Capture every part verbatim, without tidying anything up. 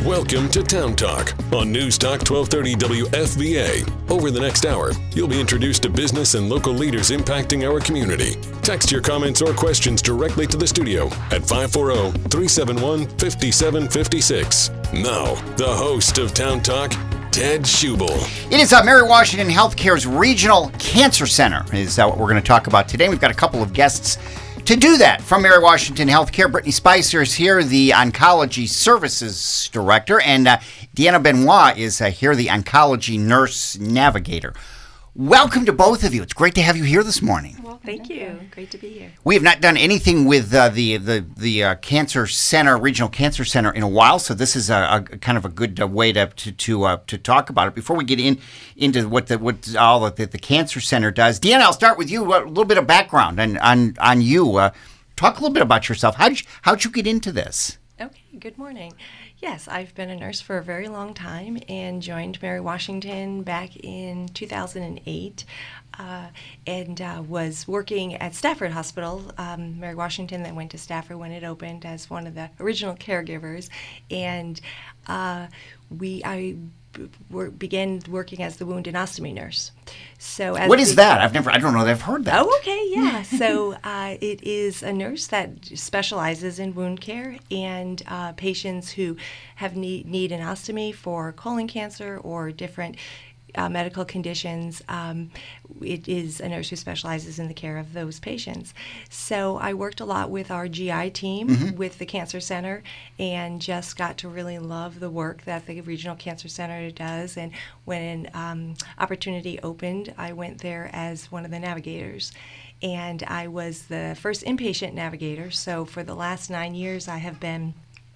Welcome to Town Talk on News Talk twelve thirty W F V A. Over the next hour, you'll be introduced to business and local leaders impacting our community. Text your comments or questions directly to the studio at five four zero, three seven one, five seven five six. Now, the host of Town Talk, Ted Schubel. It is uh, Mary Washington Healthcare's Regional Cancer Center is uh, what we're going to talk about today. We've got a couple of guests to do that from Mary Washington Healthcare. Brittany Spicer is here, the Oncology Services Director, and uh, Deanna Benoit is uh, here, the Oncology Nurse Navigator. Welcome to both of you. It's great to have you here this morning. Well, thank you. Great to be here. We have not done anything with uh, the the the uh, Cancer Center, Regional Cancer Center, in a while, so this is a, a kind of a good uh, way to to to, uh, to talk about it. Before we get in into what the what all that the, the Cancer Center does, Deanna, I'll start with you. A little bit of background on on on you. Uh, talk a little bit about yourself. How did you, how'd you get into this? Okay. Good morning. Yes, I've been a nurse for a very long time and joined Mary Washington back in two thousand eight uh, and uh, was working at Stafford Hospital, um, Mary Washington, that went to Stafford when it opened as one of the original caregivers. And uh, we, I b- began working as the wound and ostomy nurse. So as what is we, that? I've never, I don't know that I've heard that. Oh, okay, yeah. so uh, it is a nurse that specializes in wound care and uh, patients who have need, need an ostomy for colon cancer or different uh, medical conditions. Um, it is a nurse who specializes in the care of those patients. So I worked a lot with our G I team mm-hmm. with the Cancer Center and just got to really love the work that the Regional Cancer Center does. And when an um, opportunity opened, I went there as one of the navigators. And I was the first inpatient navigator. So for the last nine years, I have been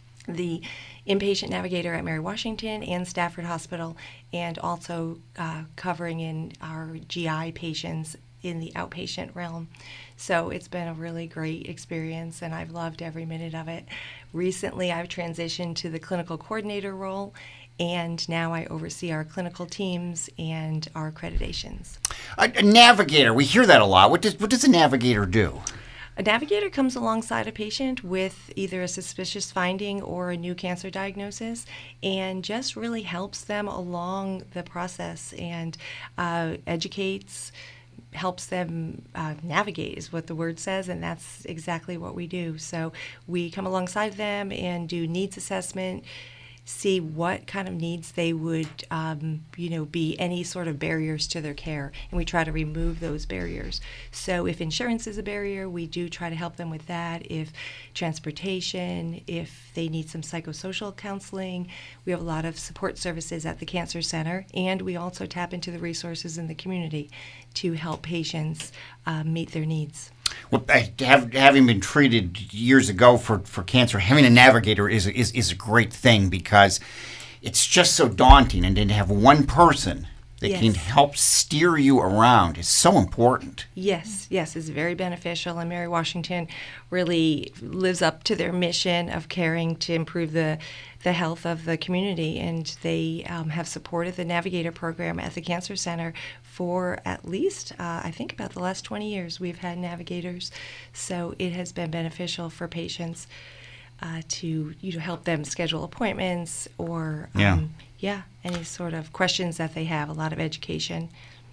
the inpatient navigator at Mary Washington and Stafford Hospital, and also uh, covering in our G I patients in the outpatient realm. So it's been a really great experience, and I've loved every minute of it. Recently, I've transitioned to the clinical coordinator role, and now I oversee our clinical teams and our accreditations. A, a navigator, we hear that a lot. What does what does a navigator do? A navigator comes alongside a patient with either a suspicious finding or a new cancer diagnosis and just really helps them along the process and uh, educates, helps them uh, navigate is what the word says, and that's exactly what we do. So we come alongside them and do needs assessment, see what kind of needs they would, um, you know, be any sort of barriers to their care, and we try to remove those barriers. So if insurance is a barrier, we do try to help them with that. If transportation, if they need some psychosocial counseling, we have a lot of support services at the Cancer Center, and we also tap into the resources in the community to help patients uh, meet their needs. Well, have, having been treated years ago for, for cancer, having a navigator is, is is a great thing because it's just so daunting, and then to have one person that yes. can help steer you around is so important. Yes, yes, it's very beneficial, and Mary Washington really lives up to their mission of caring to improve the the health of the community, and they um, have supported the Navigator program at the Cancer Center for at least, uh, I think, about the last twenty years we've had navigators, so it has been beneficial for patients uh, to you know, help them schedule appointments or yeah. Um, yeah, any sort of questions that they have, a lot of education.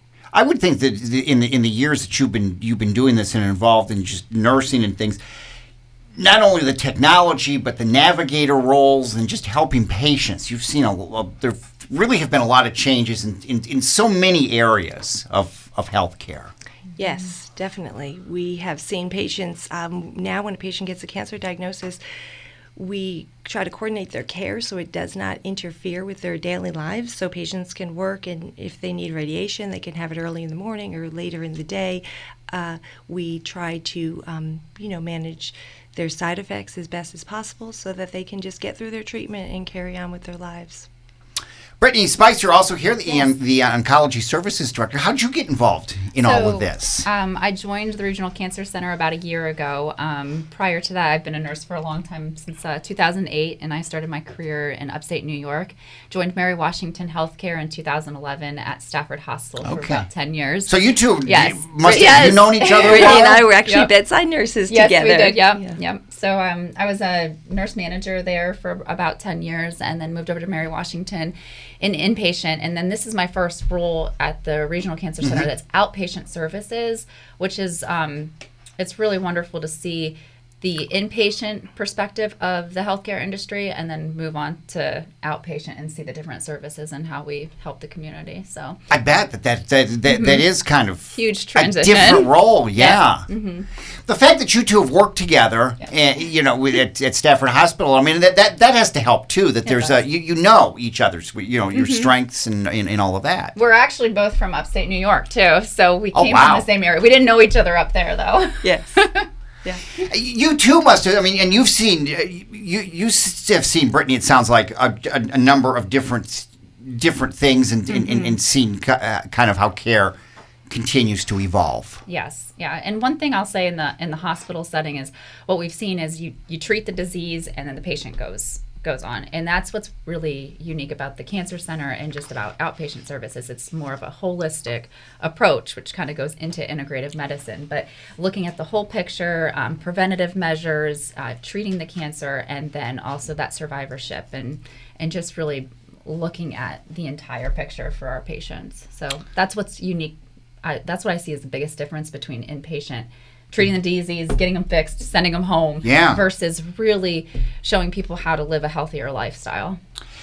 I would think that in the in the years that you've been you've been doing this and involved in just nursing and things, not only the technology but the navigator roles and just helping patients, you've seen a, a there really have been a lot of changes in, in, in so many areas of of healthcare. Yes, definitely. We have seen patients um, now when a patient gets a cancer diagnosis, we try to coordinate their care so it does not interfere with their daily lives, so patients can work, and if they need radiation, they can have it early in the morning or later in the day. Uh, we try to, um, you know, manage their side effects as best as possible so that they can just get through their treatment and carry on with their lives. Brittany Spicer, also here, the, yes. the uh, Oncology Services Director. How did you get involved in so, all of this? Um, I joined the Regional Cancer Center about a year ago. Um, prior to that, I've been a nurse for a long time, since uh, two thousand eight, and I started my career in upstate New York. Joined Mary Washington Healthcare in two thousand eleven at Stafford Hospital okay. for about ten years. So you two yes. must have yes. you known each other? Brittany well? and I were actually yep. bedside nurses yes, together. Yes, we did. Yep. Yeah. Yep. So um, I was a nurse manager there for about ten years, and then moved over to Mary Washington in inpatient. And then this is my first role at the Regional Cancer Center. Mm-hmm. That's outpatient services, which is um, it's really wonderful to see the inpatient perspective of the healthcare industry, and then move on to outpatient and see the different services and how we help the community. So I bet that that that, that, mm-hmm. that is kind of huge transition, a different role. Yeah. yeah. Mm-hmm. The fact that you two have worked together, yeah. and, you know, at, at Stafford Hospital, I mean that, that that has to help too. That it there's does. a you, you know each other's you know your mm-hmm. strengths and, and and all of that. We're actually both from upstate New York too, so we oh, came wow. from the same area. We didn't know each other up there though. Yes. Yeah. You too must have. I mean, and you've seen you you have seen Brittany. It sounds like a, a, a number of different different things, and mm-hmm. and, and seen uh, kind of how care continues to evolve. Yes, yeah. And one thing I'll say in the in the hospital setting is what we've seen is you you treat the disease and then the patient goes goes on, and that's what's really unique about the cancer center and just about outpatient services. It's more of a holistic approach, which kind of goes into integrative medicine, but looking at the whole picture, um, preventative measures, uh, treating the cancer, and then also that survivorship, and and just really looking at the entire picture for our patients. So that's what's unique. I, that's what I see as the biggest difference between inpatient treating the disease, getting them fixed, sending them home, yeah. versus really showing people how to live a healthier lifestyle.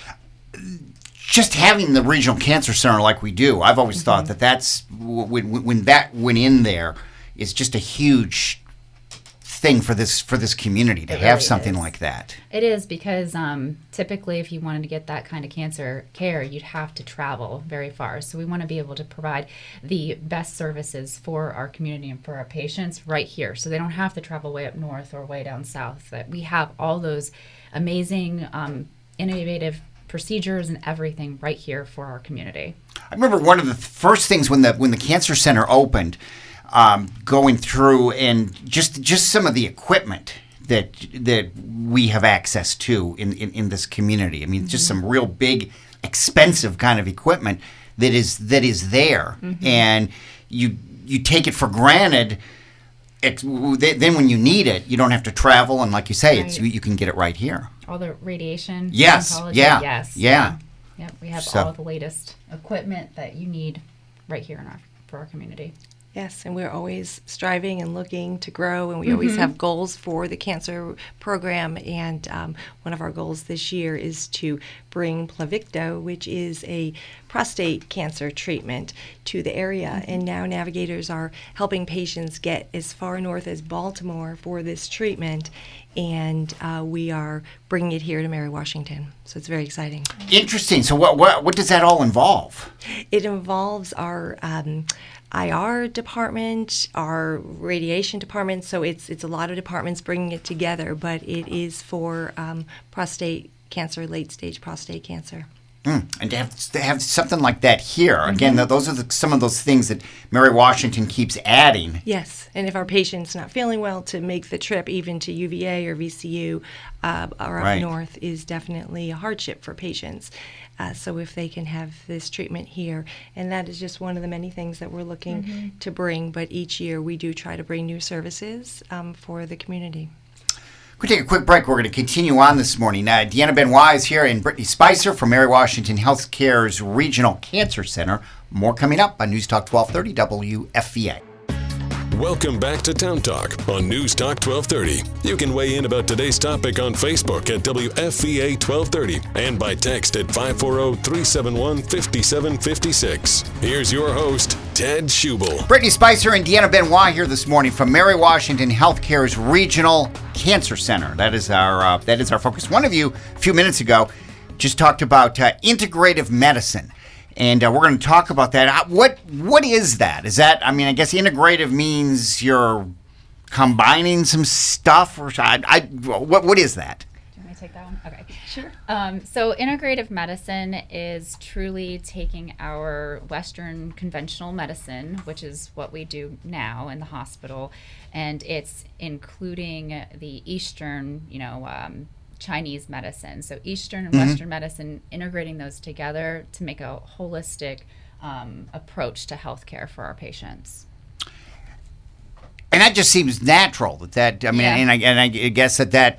Just having the Regional Cancer Center like we do, I've always mm-hmm. thought that that's, when, when that went in there, is just a huge thing for this for this community to it have really something is. like that. It is, because um, typically if you wanted to get that kind of cancer care, you'd have to travel very far. So we want to be able to provide the best services for our community and for our patients right here, so they don't have to travel way up north or way down south. That we have all those amazing, um, innovative procedures and everything right here for our community. I remember one of the first things when the when the cancer center opened, Um, going through and just just some of the equipment that that we have access to in, in, in this community. I mean, mm-hmm. just some real big, expensive kind of equipment that is that is there, mm-hmm. and you you take it for granted. It, then when you need it, you don't have to travel, and like you say, right. it's you, you can get it right here. All the radiation. Yes. Oncology, yeah. Yes. Yeah. Yep. We have So. all the latest equipment that you need right here in our for our community. Yes, and we're always striving and looking to grow, and we mm-hmm. always have goals for the cancer program. And um, one of our goals this year is to bring Pluvicto, which is a prostate cancer treatment, to the area. Mm-hmm. And now navigators are helping patients get as far north as Baltimore for this treatment, and uh, we are bringing it here to Mary Washington. So it's very exciting. Interesting. So what what what does that all involve? It involves our Um, I R department, our radiation department, so it's it's a lot of departments bringing it together, but it is for um, prostate cancer, late stage prostate cancer. Mm. And to have to have something like that here, mm-hmm. again, th- those are the, some of those things that Mary Washington keeps adding. Yes, and if our patient's not feeling well, to make the trip even to U V A or V C U uh, or up right. north is definitely a hardship for patients. Uh, so if they can have this treatment here, and that is just one of the many things that we're looking mm-hmm. to bring, but each year we do try to bring new services um, for the community. We'll take a quick break. We're going to continue on this morning. Uh, Deanna Benoit is here, and Brittany Spicer from Mary Washington Healthcare's Regional Cancer Center. More coming up on News Talk twelve thirty W F V A. Welcome back to Town Talk on News Talk twelve thirty. You can weigh in about today's topic on Facebook at W F V A twelve thirty and by text at five four zero, three seven one, five seven five six. Here's your host, Ted Schubel. Brittany Spicer and Deanna Benoit here this morning from Mary Washington Healthcare's Regional Cancer Center. That is our uh, that is our focus. One of you a few minutes ago just talked about uh, integrative medicine. And uh, we're going to talk about that. Uh, what What is that? Is that, I mean, I guess integrative means you're combining some stuff? Or I, I, what What is that? Do you want me to take that one? Okay. Sure. Um, so integrative medicine is truly taking our Western conventional medicine, which is what we do now in the hospital, and it's including the Eastern, you know, um, Chinese medicine. So Eastern and mm-hmm. Western medicine, integrating those together to make a holistic um, approach to healthcare for our patients. And that just seems natural. That, that I mean, Yeah. and, I, and I guess that that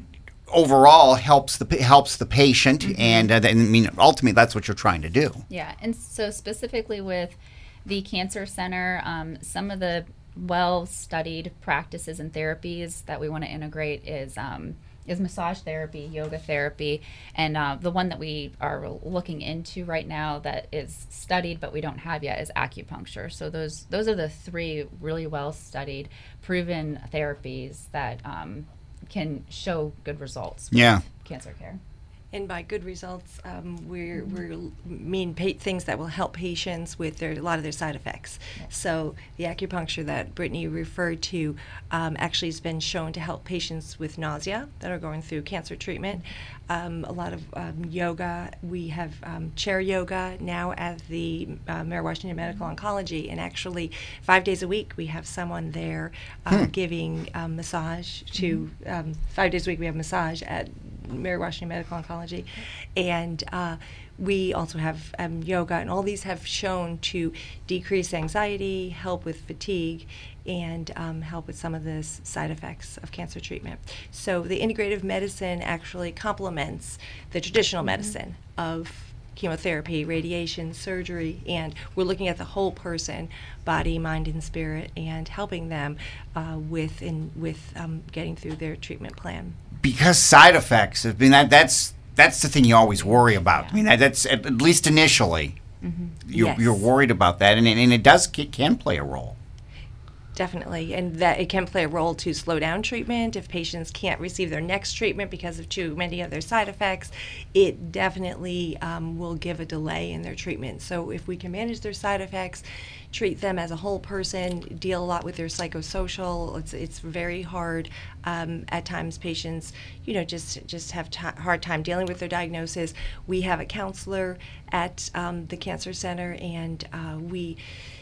overall helps the helps the patient, Mm-hmm. and uh, I mean, ultimately, that's what you're trying to do. Yeah, and so specifically with the Cancer Center, um, some of the well-studied practices and therapies that we want to integrate is um, is massage therapy, yoga therapy, and uh, the one that we are looking into right now that is studied but we don't have yet is acupuncture. So those those are the three really well-studied, proven therapies that um, can show good results with Yeah. cancer care. And by good results, um, we're we're mean pa- things that will help patients with their a lot of their side effects. So the acupuncture that Brittany referred to um, actually has been shown to help patients with nausea that are going through cancer treatment. Um, a lot of um, yoga. We have um, chair yoga now at the uh, Mary Washington Medical Oncology, and actually five days a week we have someone there um, Hmm. giving um, massage to um, five days a week we have massage at Mary Washington Medical Oncology, and uh, we also have um, yoga, and all these have shown to decrease anxiety, help with fatigue, and um, help with some of the s- side effects of cancer treatment. So the integrative medicine actually complements the traditional medicine of chemotherapy, radiation, surgery, and we're looking at the whole person, body, mind, and spirit, and helping them uh, with in, with um, getting through their treatment plan. Because side effects, I mean, that that's that's the thing you always worry about. I mean, that, that's at, at least initially, Mm-hmm. you're, Yes. you're worried about that, and, and it does it can play a role. Definitely, and that it can play a role to slow down treatment if patients can't receive their next treatment because of too many other side effects. It definitely um, will give a delay in their treatment. So if we can manage their side effects, treat them as a whole person, deal a lot with their psychosocial. It's it's very hard. Um, at times, patients, you know, just just have t- hard time dealing with their diagnosis. We have a counselor at um, the Cancer Center, and uh, we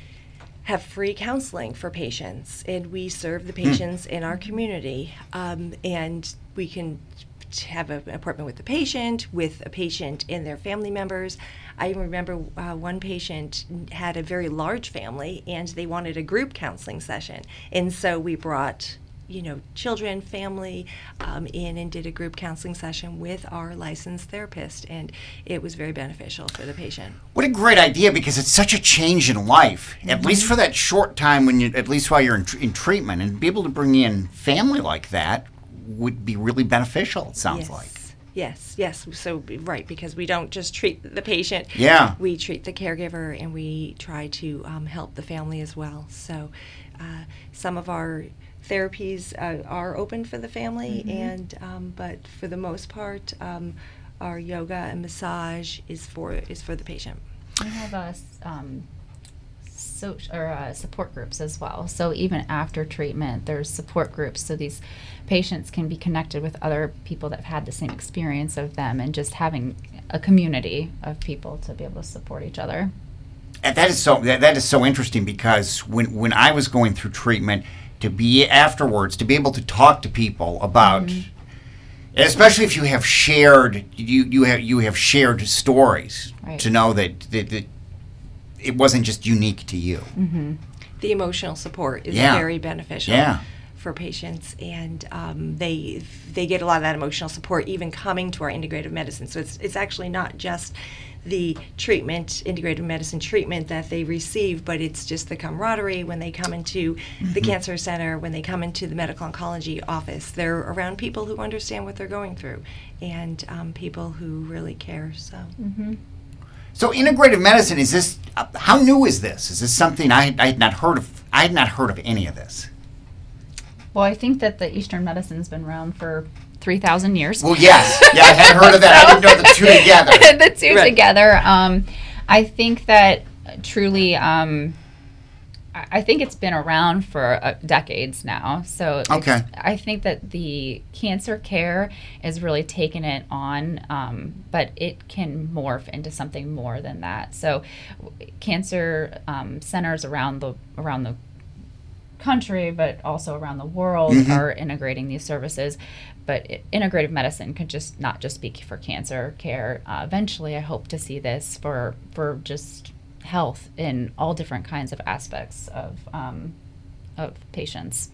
have free counseling for patients, and we serve the patients in our community, um, and we can t- have a- an appointment with the patient, with a patient and their family members. I remember uh, one patient had a very large family, and they wanted a group counseling session, and so we brought you know, children, family um, in and did a group counseling session with our licensed therapist, and it was very beneficial for the patient. What a great idea, because it's such a change in life, Mm-hmm. at least for that short time when you, at least while you're in, tr- in treatment, and be able to bring in family like that would be really beneficial, it sounds yes. like. Yes, yes. So, right, because we don't just treat the patient. Yeah. We treat the caregiver, and we try to um, help the family as well. So, uh, some of our therapies uh, are open for the family, Mm-hmm. and um, but for the most part, um, our yoga and massage is for is for the patient. We have a s- um, so, or uh, support groups as well. So even after treatment, there's support groups. So these patients can be connected with other people that have had the same experience of them, and just having a community of people to be able to support each other. And that is so that, that is so interesting, because when when I was going through treatment, to be afterwards, to be able to talk to people about, Mm-hmm. especially if you have shared you you have you have shared stories, Right. to know that, that, that it wasn't just unique to you. Mm-hmm. The emotional support is Yeah. very beneficial Yeah. for patients, and um, they they get a lot of that emotional support even coming to our integrative medicine. So it's it's actually not just the treatment, integrative medicine treatment that they receive, but it's just the camaraderie when they come into the cancer center, when they come into the medical oncology office. They're around people who understand what they're going through, and um, people who really care. So. Mm-hmm. So integrative medicine, is this, uh, how new is this? Is this something I, I had not heard of? I had not heard of any of this. Well, I think that the Eastern medicine's been around for three thousand years. Well, yes. Yeah, I had heard of that. I didn't know the two together. the two Right. together. Um, I think that truly, um, I think it's been around for uh, decades now. So it's- Okay. I think that the cancer care is really taking it on, um, but it can morph into something more than that. So w- cancer um, centers around the around the country, but also around the world, Mhm. are integrating these services. But i- integrative medicine could just not just be for cancer care. Uh, eventually, I hope to see this for for just health in all different kinds of aspects of um, of patients.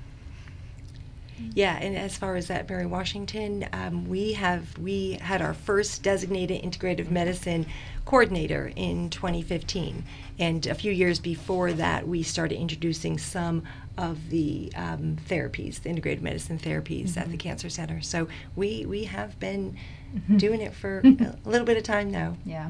Yeah, and as far as at Mary Washington, um, we have we had our first designated integrative medicine coordinator in twenty fifteen, and a few years before that, we started introducing some of the um, therapies, the integrative medicine therapies mm-hmm. at the Cancer Center. So we we have been mm-hmm. doing it for a little bit of time now. Yeah.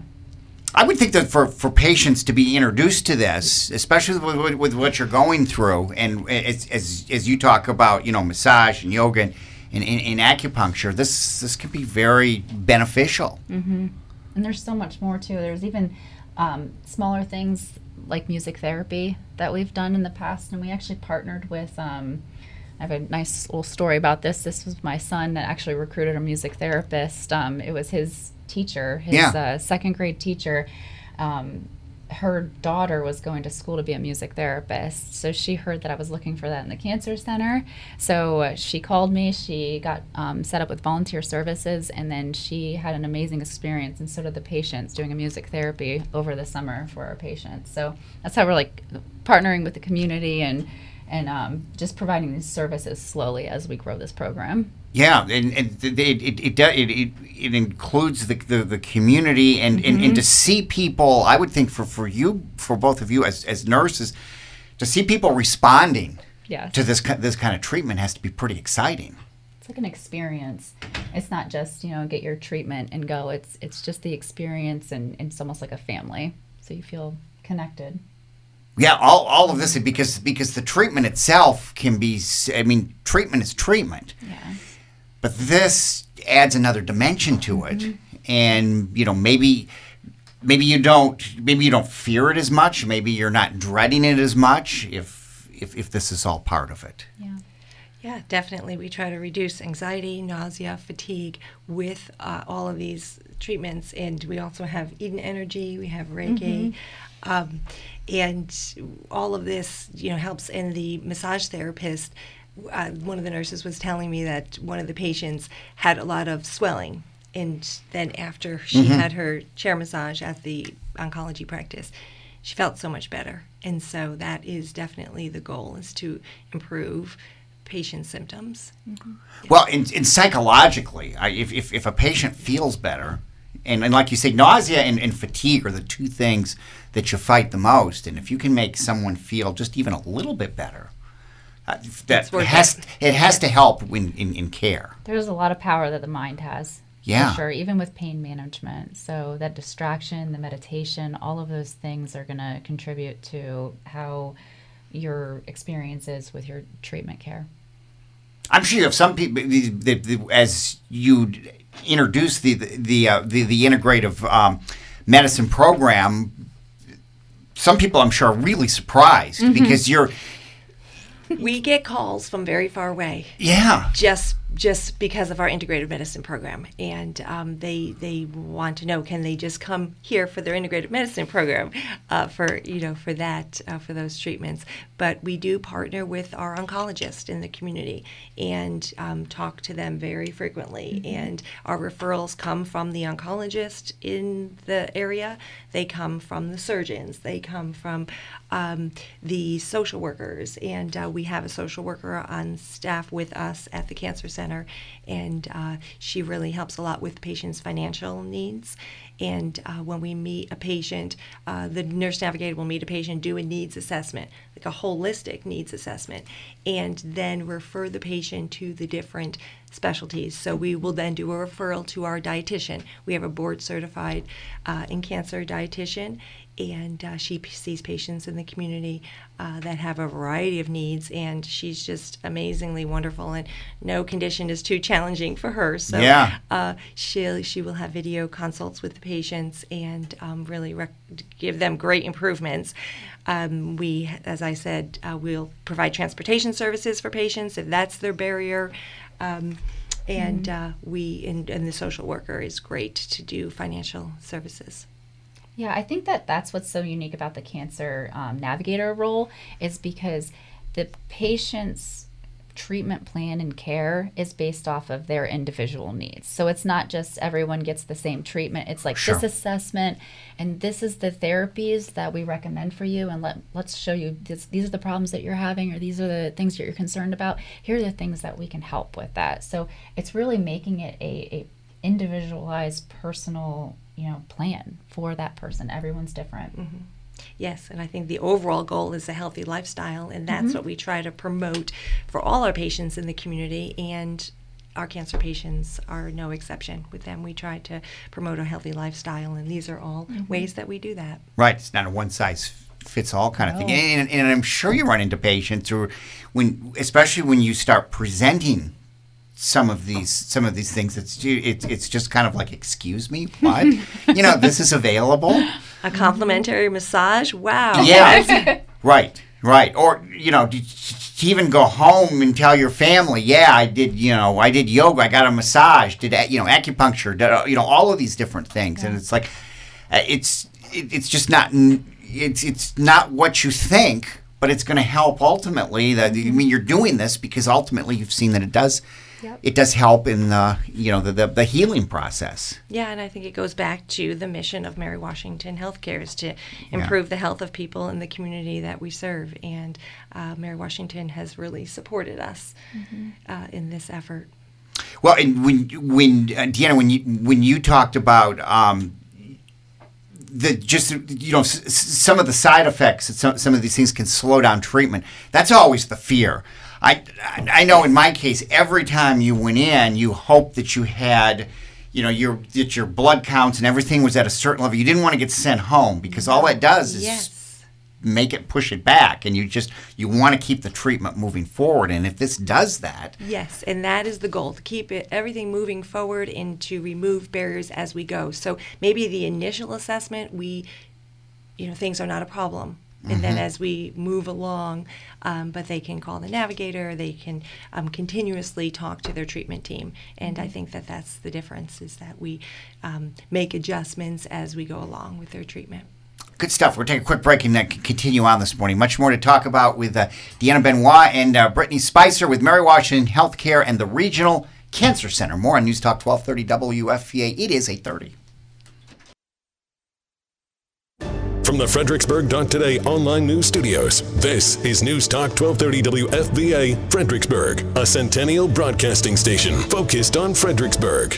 I would think that for, for patients to be introduced to this, especially with, with, with what you're going through, and as, as as you talk about, you know, massage and yoga and, and, and acupuncture, this this can be very beneficial. Mm-hmm. And there's so much more too. There's even um, smaller things like music therapy that we've done in the past, and we actually partnered with. Um, I have a nice little story about this. This was my son that actually recruited a music therapist. Um, it was his teacher, his yeah. uh, second grade teacher. Um, her daughter was going to school to be a music therapist, so she heard that I was looking for that in the Cancer Center. So uh, she called me. She got um, set up with volunteer services, and then she had an amazing experience, and so did the patients, doing a music therapy over the summer for our patients. So that's how we're like partnering with the community and and um, just providing these services slowly as we grow this program. Yeah, and, and it, it, it, it, it, it includes the, the, the community, and, mm-hmm. and, and to see people, I would think for, for you, for both of you as, as nurses, to see people responding yes. to this this kind of treatment has to be pretty exciting. It's like an experience. It's not just, you know, get your treatment and go. It's it's just the experience, and, and it's almost like a family, so you feel connected. Yeah, all, all of this, because because the treatment itself can be, I mean, treatment is treatment. Yeah. But this adds another dimension to it. Mm-hmm. And, you know, maybe maybe you don't maybe you don't fear it as much. Maybe you're not dreading it as much if if, if this is all part of it. Yeah. Yeah, definitely. We try to reduce anxiety, nausea, fatigue with uh, all of these treatments. And we also have Eden Energy, we have Reiki. Mm-hmm. Um, and all of this, you know, helps. And the massage therapist, uh, one of the nurses was telling me that one of the patients had a lot of swelling. And then after she mm-hmm. had her chair massage at the oncology practice, she felt so much better. And so that is definitely the goal, is to improve patient symptoms. Mm-hmm. Yeah. Well, and, and psychologically, I, if, if if a patient feels better, and, and like you say, nausea and, and fatigue are the two things that you fight the most, and if you can make someone feel just even a little bit better, uh, that it has, it has to help in, in, in care. There's a lot of power that the mind has. Yeah. For sure, even with pain management. So that distraction, the meditation, all of those things are going to contribute to how your experience is with your treatment care. I'm sure you have some people, the, the, the, as you introduce the the the, uh, the, the integrative um, medicine program, some people I'm sure are really surprised mm-hmm. because you're... We get calls from very far away. Yeah. Just just because of our integrative medicine program, and um, they they want to know, can they just come here for their integrative medicine program uh, for you know for that uh, for those treatments? But we do partner with our oncologist in the community and um, talk to them very frequently. Mm-hmm. And our referrals come from the oncologist in the area. They come from the surgeons. They come from um, the social workers, and uh, we have a social worker on staff with us at the Cancer Center, and uh, she really helps a lot with patients' financial needs. And uh, when we meet a patient, uh, the nurse navigator will meet a patient, do a needs assessment, like a holistic needs assessment, and then refer the patient to the different specialties. So we will then do a referral to our dietitian. We have a board-certified uh, in cancer dietitian, and uh, she p- sees patients in the community uh, that have a variety of needs, and she's just amazingly wonderful, and no condition is too challenging for her. So Yeah. uh, she she will have video consults with the patients and um, really rec- give them great improvements. Um, we, as I said, uh, we'll provide transportation services for patients if that's their barrier. Um, and uh, we, and, and the social worker is great to do financial services. Yeah, I think that that's what's so unique about the cancer um, navigator role is because the patient's treatment plan and care is based off of their individual needs. So it's not just everyone gets the same treatment. It's like Sure. this assessment, and this is the therapies that we recommend for you, and let, let's show you this, these are the problems that you're having, or these are the things that you're concerned about. Here are the things that we can help with that. So it's really making it a, a individualized, personal, you know, plan for that person. Everyone's different. Mm-hmm. Yes, and I think the overall goal is a healthy lifestyle, and that's Mm-hmm. what we try to promote for all our patients in the community, and our cancer patients are no exception. With them, we try to promote a healthy lifestyle, and these are all Mm-hmm. ways that we do that. Right. It's not a one-size-fits-all kind of thing. No. And, and I'm sure you run into patients who, when, especially when you start presenting some of these some of these things, it's it's it's just kind of like, excuse me, what? You know, this is available. A complimentary massage? Wow. Yeah. Right. Right. Or, you know, to, to even go home and tell your family, yeah, I did, you know, I did yoga, I got a massage, did, you know, acupuncture, did, you know, all of these different things. Yeah. And it's like, uh, it's it, it's just not, it's it's not what you think, but it's going to help ultimately. That, I mean, you're doing this because ultimately you've seen that it does, Yep. it does help in the, you know, the, the, the healing process. Yeah, and I think it goes back to the mission of Mary Washington Healthcare is to improve yeah. the health of people in the community that we serve. And uh, Mary Washington has really supported us mm-hmm. uh, in this effort. Well, and when, when uh, Deanna, when you when you talked about um, the just you know s- some of the side effects, that some some of these things can slow down treatment. That's always the fear. I, I know in my case, every time you went in, you hoped that you had, you know, your that your blood counts and everything was at a certain level. You didn't want to get sent home because all that does is yes. make it push it back, and you just you want to keep the treatment moving forward. And if this does that, yes, and that is the goal, to keep it everything moving forward and to remove barriers as we go. So maybe the initial assessment, we, you know, things are not a problem. And then as we move along, um, but they can call the navigator, they can um, continuously talk to their treatment team. And I think that that's the difference, is that we um, make adjustments as we go along with their treatment. Good stuff. We'll take a quick break and then continue on this morning. Much more to talk about with uh, Deanna Benoit and uh, Brittany Spicer with Mary Washington Healthcare and the Regional Cancer Center. More on News Talk twelve thirty W F V A. It is eight thirty. From the Fredericksburg Today online news studios, this is News Talk twelve thirty W F V A, Fredericksburg, a Centennial broadcasting station focused on Fredericksburg.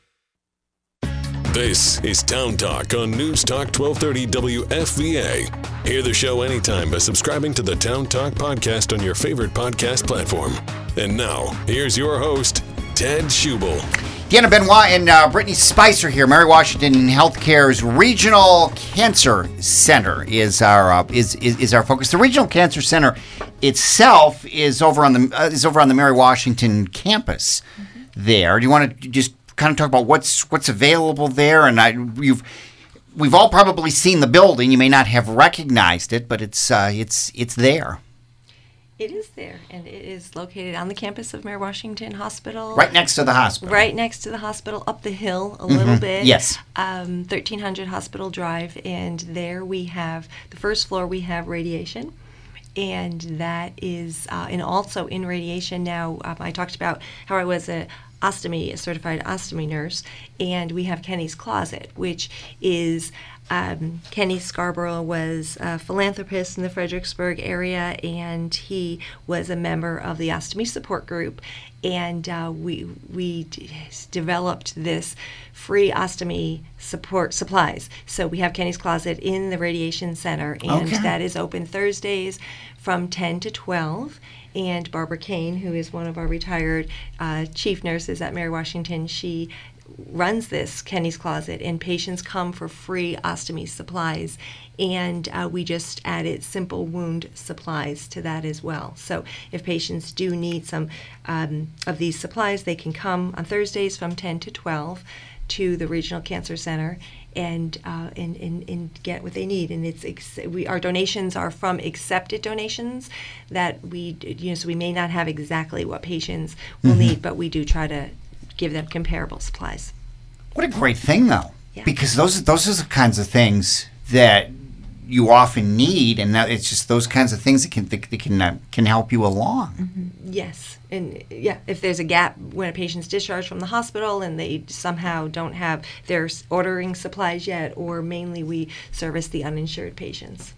This is Town Talk on News Talk twelve thirty W F V A. Hear the show anytime by subscribing to the Town Talk podcast on your favorite podcast platform. And now, here's your host, Ted Schubel. Deanna Benoit and uh, Brittany Spicer here. Mary Washington Healthcare's Regional Cancer Center is our uh, is, is is our focus. The Regional Cancer Center itself is over on the uh, is over on the Mary Washington campus. Mm-hmm. There, do you want to just kind of talk about what's what's available there? And I, you've we've all probably seen the building. You may not have recognized it, but it's uh, it's it's there. It is there, and it is located on the campus of Mary Washington Hospital. Right next to the hospital. Right next to the hospital, up the hill a mm-hmm. little bit. Yes. Um, thirteen hundred Hospital Drive, and there we have, the first floor we have radiation, and that is, uh, and also in radiation now, um, I talked about how I was a ostomy, a certified ostomy nurse, and we have Kenny's Closet, which is Um, Kenny Scarborough was a philanthropist in the Fredericksburg area, and he was a member of the Ostomy Support Group. And uh, we we d- developed this free ostomy support supplies. So we have Kenny's Closet in the Radiation Center, and Okay. that is open Thursdays from ten to twelve. And Barbara Kane, who is one of our retired uh, chief nurses at Mary Washington, she runs this Kenny's Closet, and patients come for free ostomy supplies. And uh, we just added simple wound supplies to that as well. So if patients do need some um, of these supplies, they can come on Thursdays from ten to twelve to the Regional Cancer Center and uh, and, and and get what they need. And it's ex- we our donations are from accepted donations that we you know so we may not have exactly what patients will need, but we do try to give them comparable supplies. What a great thing, though, Yeah. because those those are the kinds of things that you often need, and that it's just those kinds of things that can that, that can uh, can help you along. Yes, and yeah, if there's a gap when a patient's discharged from the hospital and they somehow don't have their s- ordering supplies yet, or mainly we service the uninsured patients.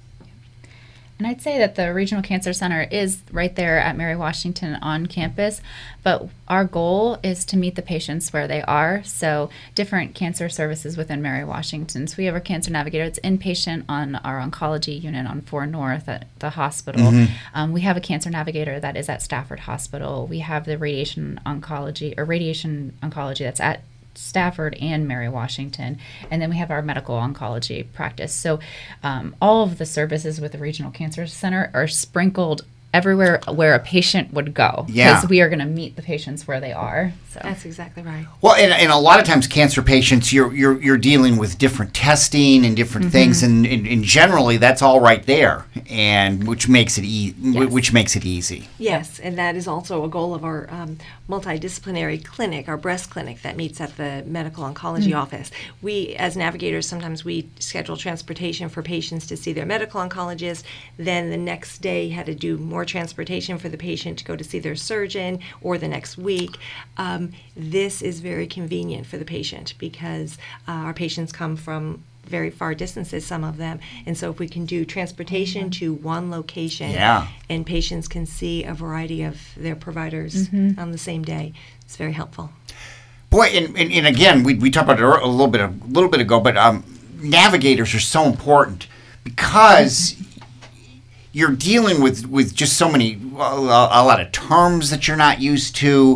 And I'd say that the Regional Cancer Center is right there at Mary Washington on campus, but our goal is to meet the patients where they are. So different cancer services within Mary Washington. So we have our Cancer Navigator. It's inpatient on our oncology unit on four North at the hospital. Um, we have a Cancer Navigator that is at Stafford Hospital. We have the radiation oncology or radiation oncology that's at Stafford and Mary Washington, and then we have our medical oncology practice. So um, all of the services with the Regional Cancer Center are sprinkled everywhere where a patient would go, Yeah. because we are going to meet the patients where they are. So That's exactly right. Well, and, and a lot of times cancer patients, you're you're you're dealing with different testing and different things, and, and, and generally that's all right there, and which makes it e- Yes. which makes it easy. Yes, and that is also a goal of our um, multidisciplinary clinic, our breast clinic that meets at the medical oncology office. We, as navigators, sometimes we schedule transportation for patients to see their medical oncologist. Then the next day had to do more transportation for the patient to go to see their surgeon, or the next week. Um, this is very convenient for the patient because uh, our patients come from very far distances, some of them, and so if we can do transportation to one location, Yeah. and patients can see a variety of their providers on the same day, it's very helpful. Boy, and, and, and again, we we talked about it a little bit a little bit ago, but um, navigators are so important because you're dealing with, with just so many a, a lot of terms that you're not used to,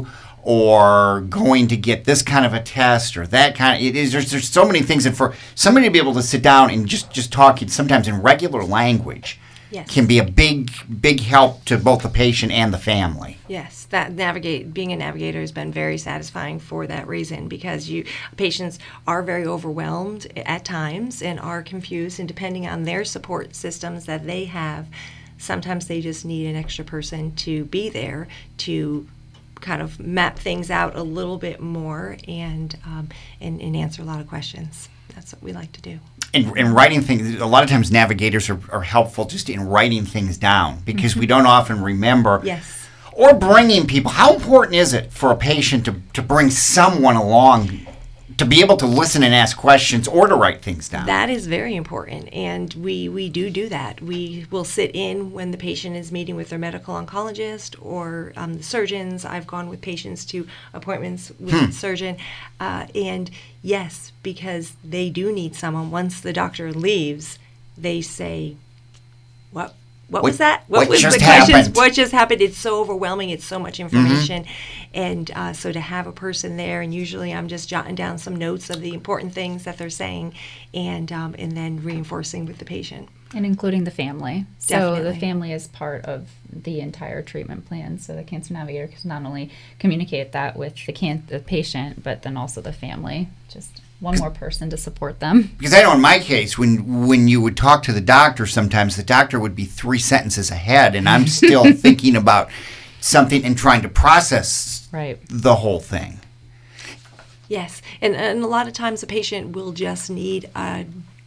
or going to get this kind of a test or that kind of it is there's there's so many things, and for somebody to be able to sit down and just just talk in sometimes in regular language Yes. can be a big big help to both the patient and the family. Yes, that navigate being a navigator has been very satisfying for that reason, because you patients are very overwhelmed at times and are confused, and depending on their support systems that they have, sometimes they just need an extra person to be there to kind of map things out a little bit more and um, and, and answer a lot of questions. That's what we like to do. And, and writing things, a lot of times navigators are, are helpful just in writing things down, because we don't often remember. Yes. Or bringing people. How important is it for a patient to, to bring someone along to be able to listen and ask questions, or to write things down? That is very important, and we, we do do that. We will sit in when the patient is meeting with their medical oncologist or um, the surgeons. I've gone with patients to appointments with the surgeon, uh, and yes, because they do need someone. Once the doctor leaves, they say, "What? What, What- was that? what was just the questions? happened?" What just happened?" It's so overwhelming. It's so much information, and uh, so to have a person there, and usually I'm just jotting down some notes of the important things that they're saying, and um, and then reinforcing with the patient. and including the family. So Definitely. the family is part of the entire treatment plan. So the Cancer Navigator can not only communicate that with the can the patient, but then also the family. Just one more person to support them. Because I know in my case, when when you would talk to the doctor, sometimes the doctor would be three sentences ahead, and I'm still thinking about something and trying to process Right. the whole thing. Yes, and, and a lot of times the patient will just need a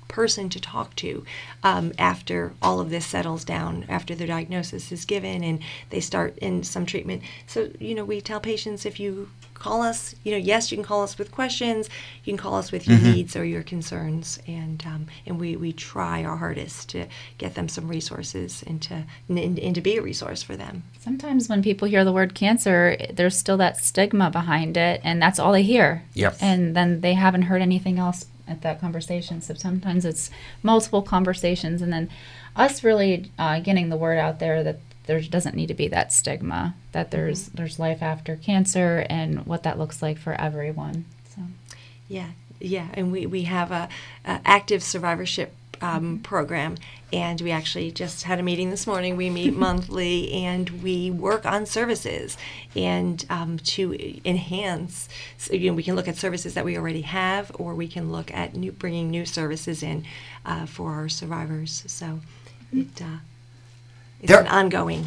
person to talk to um, after all of this settles down, after their diagnosis is given and they start in some treatment. So, you know, we tell patients, if you call us, you know, yes, you can call us with questions, you can call us with your Mm-hmm. needs or your concerns, and um, and we, we try our hardest to get them some resources and to, and, and to be a resource for them. Sometimes when people hear the word cancer, there's still that stigma behind it, and that's all they hear. Yep. And then they haven't heard anything else at that conversation. So sometimes it's multiple conversations, and then us really uh, getting the word out there that there doesn't need to be that stigma, that there's mm-hmm. there's life after cancer and what that looks like for everyone. So. Yeah, yeah, and we, we have a, a active survivorship um, program, and we actually just had a meeting this morning. We meet monthly, and we work on services and um, to enhance. So, you know, we can look at services that we already have, or we can look at new, bringing new services in uh, for our survivors. So it uh, it's There- an ongoing.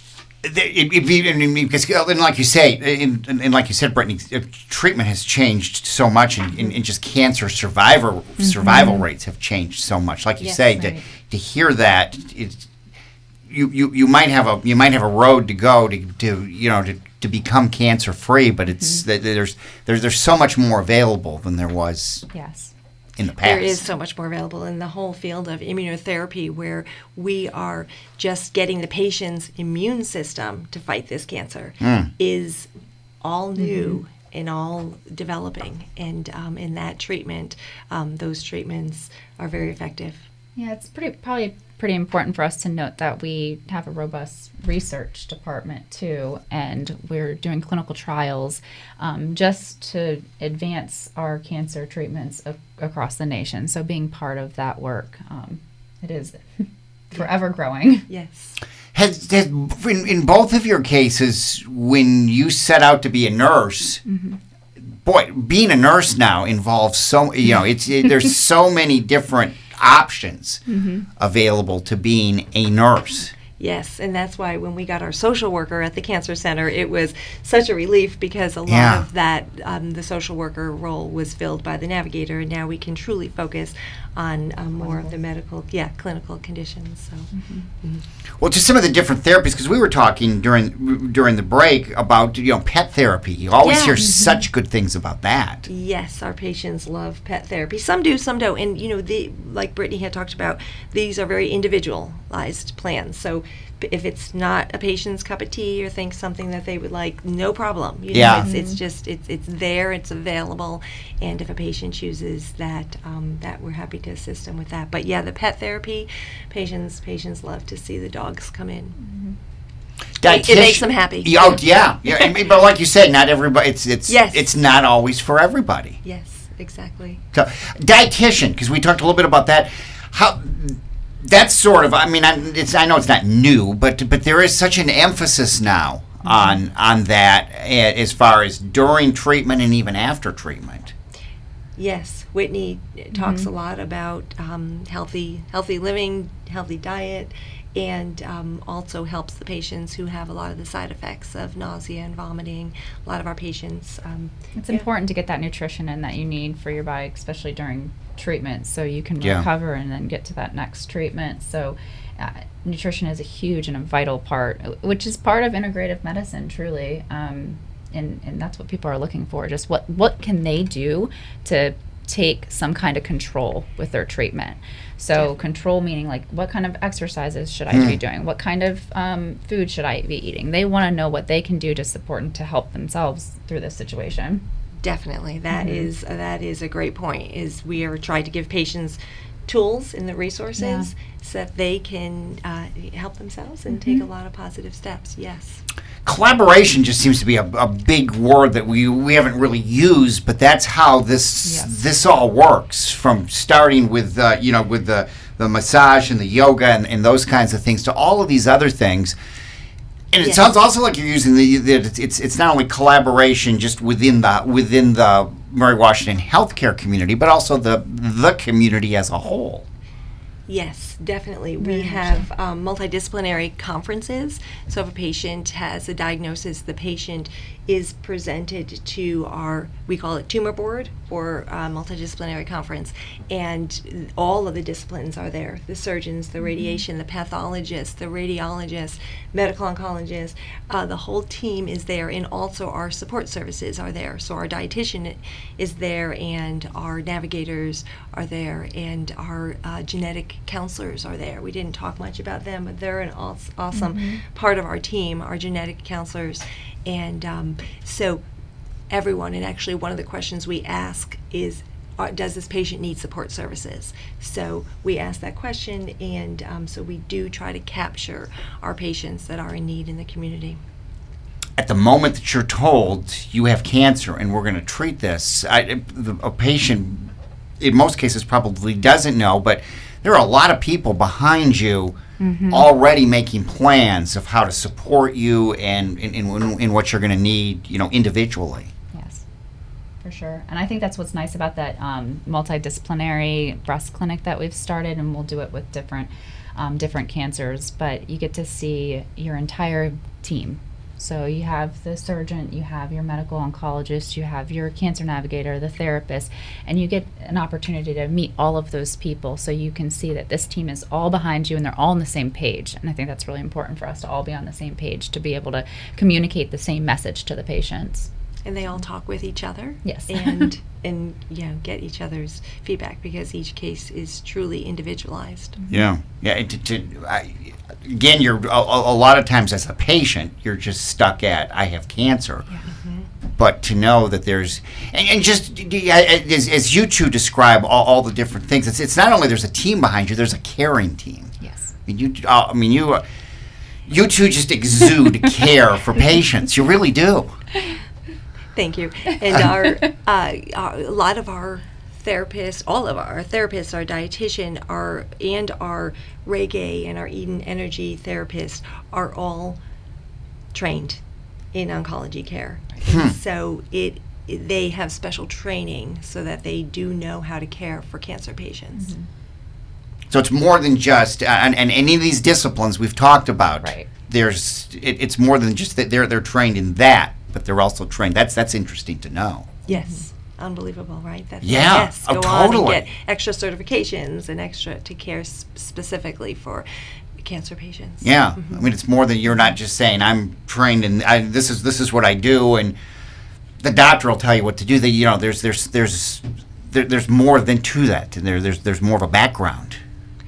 It, it, it, I mean, because, and like you say, and, and like you said, Brittany, uh, treatment has changed so much, and, and, and just cancer survivor survival rates have changed so much. Like you Yes, say, right. to, to hear that, it's, you, you you might have a you might have a road to go to, to you know to, to become cancer free, but it's Mm-hmm. there's there's there's so much more available than there was Yes. in the past. There is so much more available in the whole field of immunotherapy, where we are just getting the patient's immune system to fight this cancer is all new and all developing. And um, in that treatment, um, those treatments are very effective. Yeah, it's pretty probably pretty important for us to note that we have a robust research department too, and we're doing clinical trials um, just to advance our cancer treatments a- across the nation. So being part of that work, um, it is forever growing. Yes. Has, has in, in both of your cases, when you set out to be a nurse, boy, being a nurse now involves so you know it's it, there's so many different options available to being a nurse. Yes, and that's why when we got our social worker at the Cancer Center, it was such a relief, because a lot Yeah. of that, um, the social worker role was filled by the navigator, and now we can truly focus on um, more of the medical, yeah, clinical conditions. So, Well, just some of the different therapies, because we were talking during during the break about you know pet therapy. You always Yeah. hear Mhm. such good things about that. yes, our patients love pet therapy. Some do, some don't. And, you know, the like Brittany had talked about, these are very individualized plans. So p- if it's not a patient's cup of tea or think something that they would like, no problem. You know, Yeah. It's, it's just, it's it's there, it's available. And if a patient chooses that, um, that we're happy to assist them with that. But yeah, the pet therapy, patients patients love to see the dogs come in. It- it makes them happy. Yeah, Oh, yeah, yeah. I mean, but like you said, not everybody. It's it's Yes. it's not always for everybody. Yes, exactly. So, dietitian, because we talked a little bit about that. How that's sort of. I mean, I, it's. I know it's not new, but but there is such an emphasis now on on that a- as far as during treatment and even after treatment. Yes, Whitney talks a lot about um, healthy healthy living, healthy diet, and um, also helps the patients who have a lot of the side effects of nausea and vomiting. A lot of our patients. Um, It's yeah. important to get that nutrition in that you need for your body, especially during treatment, so you can Yeah. recover and then get to that next treatment. So uh, nutrition is a huge and a vital part, uh, which is part of integrative medicine, truly. Um, and, and that's what people are looking for. Just what, what can they do to take some kind of control with their treatment? So control meaning like, what kind of exercises should I be doing? What kind of um, food should I be eating? They want to know what they can do to support and to help themselves through this situation. Definitely, that is uh, that is a great point. Is we are trying to give patients tools and the resources so that they can uh, help themselves and take a lot of positive steps. Yes. Collaboration just seems to be a, a big word that we we haven't really used, but that's how this Yes. this all works. From starting with uh, you know with the, the massage and the yoga and, and those kinds of things to all of these other things. And it Yes. sounds also like you're using the, the it's it's not only collaboration just within the within the Mary Washington healthcare community, but also the the community as a whole. Yes, definitely. We Very much have um, multidisciplinary conferences. So if a patient has a diagnosis, the patient is presented to our, we call it tumor board or uh, multidisciplinary conference, and all of the disciplines are there. The surgeons, the radiation, the pathologists, the radiologists, medical oncologists, uh, the whole team is there, and also our support services are there. So our dietitian is there, and our navigators are there, and our uh, genetic counselors are there. We didn't talk much about them, but they're an aw- awesome mm-hmm. part of our team, our genetic counselors. And um, so everyone, and actually one of the questions we ask is, uh, does this patient need support services? So we ask that question, and um, so we do try to capture our patients that are in need in the community. At the moment that you're told you have cancer and we're going to treat this, I, the, a patient in most cases probably doesn't know, but there are a lot of people behind you mm-hmm. already making plans of how to support you and in, in, in what you're going to need, you know, individually. Yes, for sure. And I think that's what's nice about that um, multidisciplinary breast clinic that we've started, and we'll do it with different um, different cancers, but you get to see your entire team. So you have the surgeon, you have your medical oncologist, you have your cancer navigator, the therapist, and you get an opportunity to meet all of those people so you can see that this team is all behind you and they're all on the same page. And I think that's really important for us to all be on the same page, to be able to communicate the same message to the patients. And they all talk with each other. Yes. and and you know, get each other's feedback, because each case is truly individualized. Yeah. Yeah. To, to, I, again, you're a, a lot of times as a patient, you're just stuck at, I have cancer. Yeah. Mm-hmm. But to know that there's, and, and just as, as you two describe all, all the different things, it's it's not only there's a team behind you, there's a caring team. Yes. I mean, you. Uh, I mean, you. You two just exude care for patients. You really do. Thank you. And our, uh, our a lot of our therapists, all of our therapists, our dietitian, our and our Reggae and our Eden Energy therapists are all trained in oncology care. Hmm. And so it, it they have special training so that they do know how to care for cancer patients. Mm-hmm. So it's more than just, uh, and, and any of these disciplines we've talked about. Right. There's, it, it's more than just that they're they're trained in that, but they're also trained. That's that's interesting to know. Yes. Unbelievable, right? That's Yeah, yes, oh, go on totally. and get extra certifications and extra to care s- specifically for cancer patients. Yeah, Mm-hmm. I mean, it's more than you're not just saying I'm trained and I, this is this is what I do, and the doctor will tell you what to do. That you know, there's there's there's there, there's more than to that, and there there's there's more of a background.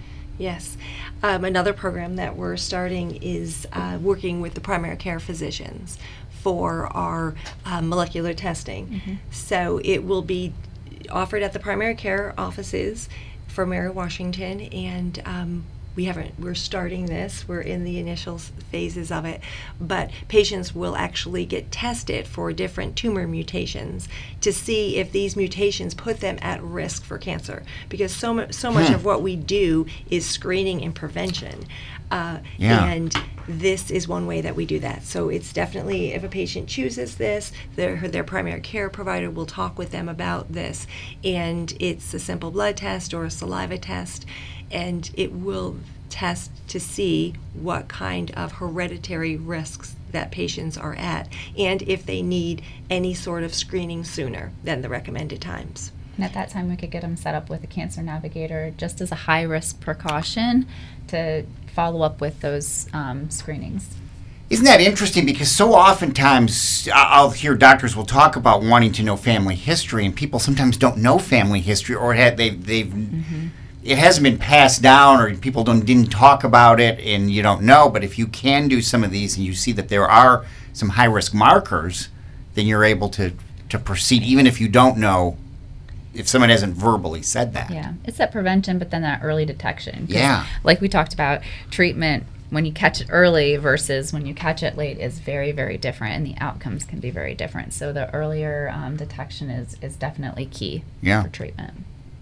Yes. Um, another program that we're starting is uh, working with the primary care physicians for our uh, molecular testing. Mm-hmm. So it will be offered at the primary care offices for Mary Washington, and um, we haven't, we're starting this, we're in the initial phases of it, but patients will actually get tested for different tumor mutations to see if these mutations put them at risk for cancer, because so, mu- so much Hmm. of what we do is screening and prevention. Uh, Yeah. And this is one way that we do that. So it's definitely, if a patient chooses this, their their primary care provider will talk with them about this. And it's a simple blood test or a saliva test, and it will test to see what kind of hereditary risks that patients are at, and if they need any sort of screening sooner than the recommended times. And at that time, we could get them set up with a cancer navigator just as a high-risk precaution to follow up with those um, screenings. Isn't that interesting? Because so oftentimes I- I'll hear doctors will talk about wanting to know family history, and people sometimes don't know family history, or had they they've mm-hmm. it hasn't been passed down, or people don't didn't talk about it, and you don't know. But if you can do some of these, and you see that there are some high risk markers, then you're able to to proceed, even if you don't know. If someone hasn't verbally said that. Yeah, it's that prevention, but then that early detection. 'Cause Yeah. like we talked about, treatment when you catch it early versus when you catch it late is very, very different, and the outcomes can be very different. So the earlier um, detection is, is definitely key Yeah. for treatment.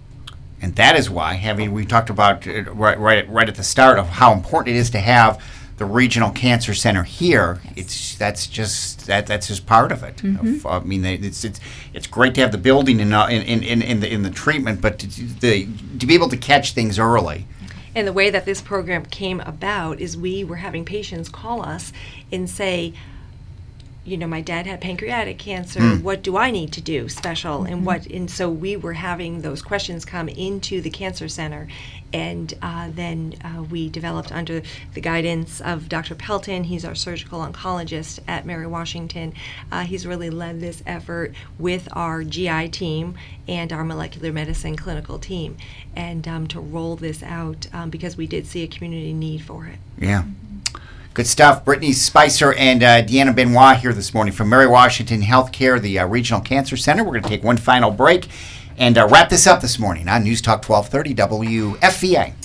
And that is why, having we talked about it right, right, right at the start of how important it is to have the regional cancer center here. Yes. It's that's just that that's just part of it. Mm-hmm. Of, I mean, they- it's it's it's great to have the building in uh, in, in, in, in the in the treatment, but to, the, to be able to catch things early. And the way that this program came about is we were having patients call us and say, you know, my dad had pancreatic cancer. Mm. What do I need to do special? Mm-hmm. And what? And so we were having those questions come into the cancer center, and uh, then uh, we developed under the guidance of Doctor Pelton. He's our surgical oncologist at Mary Washington. Uh, he's really led this effort with our G I team and our molecular medicine clinical team, and um, to roll this out um, because we did see a community need for it. Yeah. Good stuff. Brittany Spicer and uh, Deanna Benoit here this morning from Mary Washington Healthcare, the uh, Regional Cancer Center. We're going to take one final break and uh, wrap this up this morning on News Talk twelve thirty W F V A.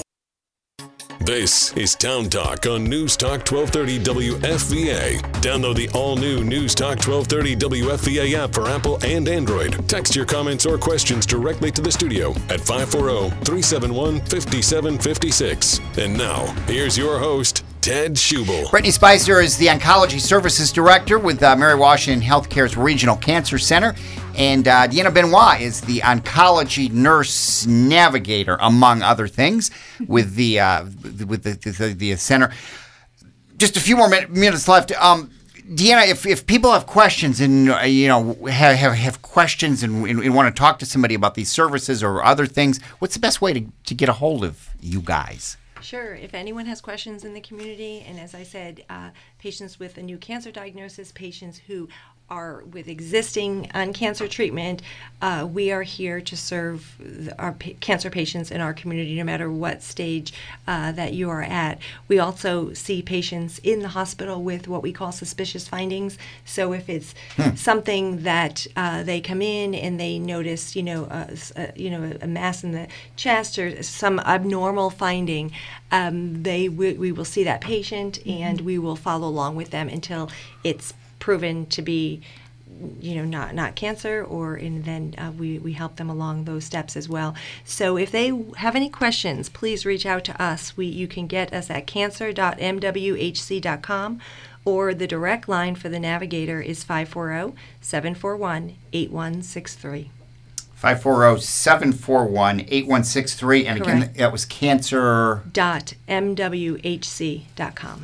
This is Town Talk on News Talk twelve thirty W F V A. Download the all-new News Talk twelve thirty W F V A app for Apple and Android. Text your comments or questions directly to the studio at five four zero, three seven one, five seven five six. And now, here's your host, Ted Schubel. Brittany Spicer is the Oncology Services Director with uh, Mary Washington Healthcare's Regional Cancer Center. And uh, Deanna Benoit is the Oncology Nurse Navigator, among other things, with the uh, with the, the, the center. Just a few more min- minutes left. Um, Deanna, if, if people have questions and uh, you know have, have, have questions and, and, and want to talk to somebody about these services or other things, what's the best way to, to get a hold of you guys? Sure. If anyone has questions in the community, and as I said, uh, patients with a new cancer diagnosis, patients who are with existing on cancer treatment, uh, we are here to serve the, our pa- cancer patients in our community, no matter what stage uh, that you are at. We also see patients in the hospital with what we call suspicious findings. So if it's hmm. something that uh, they come in and they notice, you know, a, a, you know, a mass in the chest or some abnormal finding, um, they w- we will see that patient mm-hmm. and we will follow along with them until it's proven to be, you know, not not cancer, or and then uh, we we help them along those steps as well. So if they have any questions, please reach out to us. We you can get us at cancer dot m w h c dot com, or the direct line for the navigator is five four zero, seven four one, eight one six three. five four zero, seven four one, eight one six three, and Correct. Again, that was cancer dot m w h c dot com.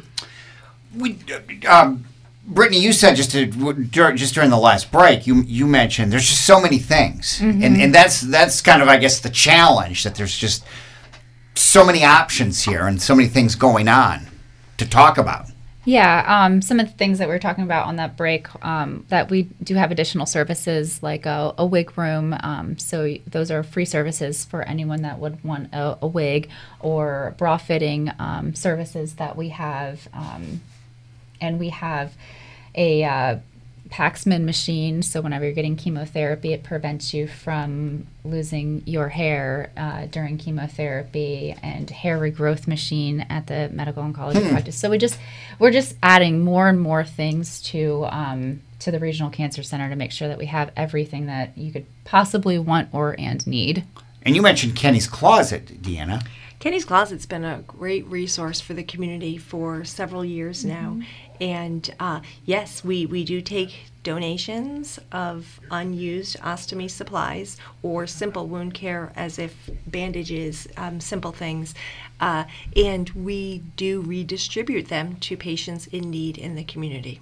We um. Brittany, you said just to, just during the last break, you you mentioned there's just so many things, mm-hmm. and and that's that's kind of I guess the challenge, that there's just so many options here and so many things going on to talk about. Yeah, um, some of the things that we were talking about on that break, um, that we do have additional services like a, a wig room. Um, so those are free services for anyone that would want a, a wig, or bra fitting um, services that we have. Um, and we have a uh, Paxman machine, so whenever you're getting chemotherapy, it prevents you from losing your hair uh, during chemotherapy, and hair regrowth machine at the medical oncology hmm. practice. So we just we're just adding more and more things to um, to the Regional Cancer Center to make sure that we have everything that you could possibly want or and need. And you mentioned Kenny's Closet, Deanna. Kenny's Closet's been a great resource for the community for several years now. Mm-hmm. And uh, yes, we, we do take donations of unused ostomy supplies or simple wound care, as if bandages, um, simple things. Uh, and we do redistribute them to patients in need in the community.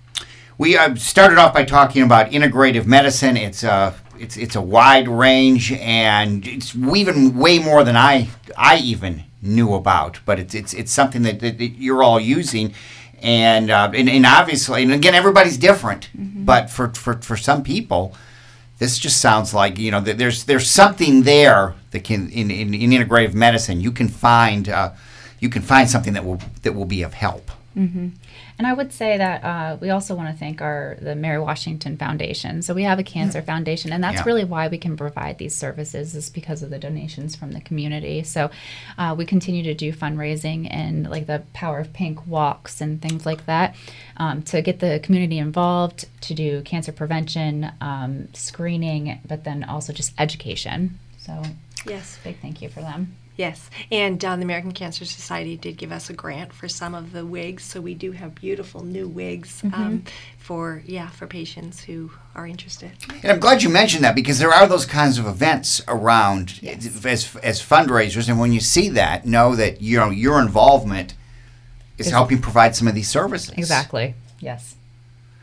We uh, started off by talking about integrative medicine. It's a it's it's a wide range, and it's even way more than I I even knew about. But it's it's it's something that, that you're all using, and uh, and, and obviously, and again, everybody's different. Mm-hmm. But for, for for some people, this just sounds like, you know, that there's there's something there that can in, in, in integrative medicine you can find uh, you can find something that will that will be of help. Mm-hmm. And I would say that uh, we also want to thank our the Mary Washington Foundation. So we have a cancer yeah. foundation, and that's yeah. really why we can provide these services, is because of the donations from the community. So uh, we continue to do fundraising and like the Power of Pink walks and things like that um, to get the community involved, to do cancer prevention, um, screening, but then also just education. So yes, big thank you for them. Yes, and uh, the American Cancer Society did give us a grant for some of the wigs, so we do have beautiful new wigs mm-hmm. um, for yeah for patients who are interested. And I'm glad you mentioned that, because there are those kinds of events around yes. as as fundraisers, and when you see that, know that you know your involvement is it's, helping provide some of these services. Exactly. Yes.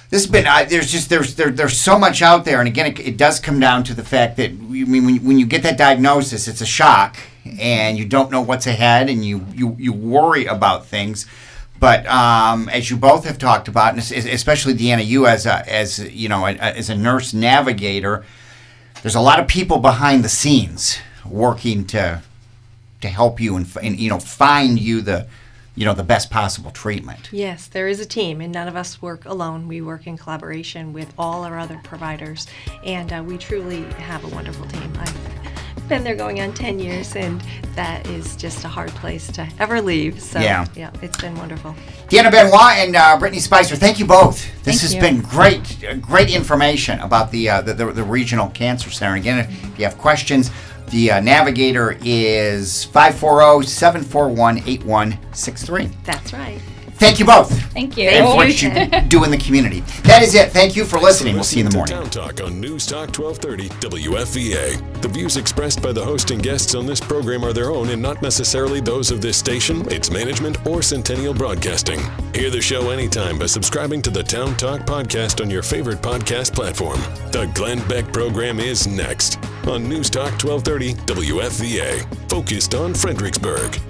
This has been, uh, there's just, there's there, there's so much out there. And again, it, it does come down to the fact that we, when, when you get that diagnosis, it's a shock and you don't know what's ahead and you, you, you worry about things. But um, as you both have talked about, and especially Deanna, you as a, as you know, a, as a nurse navigator, there's a lot of people behind the scenes working to to help you and, and you know find you the you know the best possible treatment. Yes, there is a team, and none of us work alone. We work in collaboration with all our other providers, and uh, we truly have a wonderful team. I've been there going on ten years, and that is just a hard place to ever leave. So yeah, yeah it's been wonderful. Deanna Benoit and uh, Brittany Spicer, thank you both. This Thank has you. been great, uh, great information about the, uh, the, the the Regional Cancer Center. And again, if you have questions, the uh, navigator is five four zero, seven four one, eight one six three. That's right. Thank you both. Thank you. And for Thank what you. you do in the community. That is it. Thank you for listening. We'll see you in the Listening morning. to Town Talk on News Talk twelve thirty W F V A. The views expressed by the host and guests on this program are their own and not necessarily those of this station, its management, or Centennial Broadcasting. Hear the show anytime by subscribing to the Town Talk podcast on your favorite podcast platform. The Glenn Beck program is next on News Talk twelve thirty W F V A, focused on Fredericksburg.